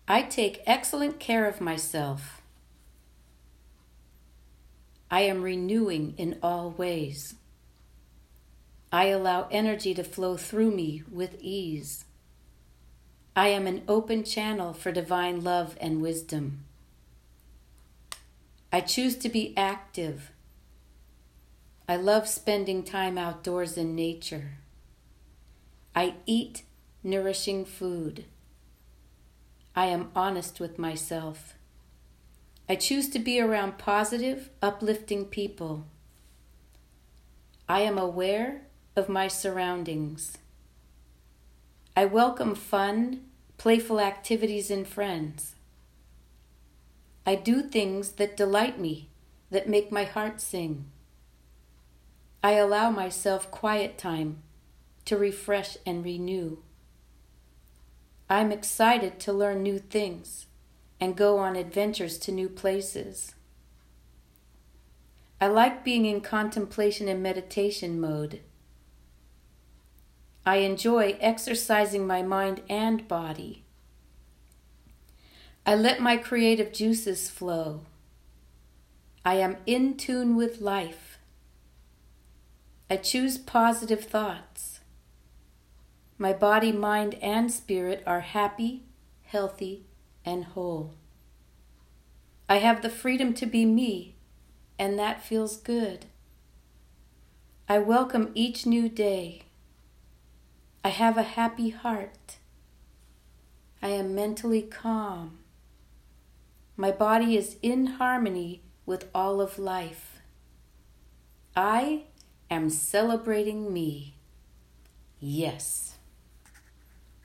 I take excellent care of myself. I am renewing in all ways. I allow energy to flow through me with ease. I am an open channel for divine love and wisdom. I choose to be active. I love spending time outdoors in nature. I eat nourishing food. I am honest with myself. I choose to be around positive, uplifting people. I am aware of my surroundings. I welcome fun, playful activities and friends. I do things that delight me, that make my heart sing. I allow myself quiet time to refresh and renew. I'm excited to learn new things and go on adventures to new places. I like being in contemplation and meditation mode. I enjoy exercising my mind and body. I let my creative juices flow. I am in tune with life. I choose positive thoughts. My body, mind, and spirit are happy, healthy, and whole. I have the freedom to be me, and that feels good. I welcome each new day. I have a happy heart. I am mentally calm. My body is in harmony with all of life. I am celebrating me. Yes.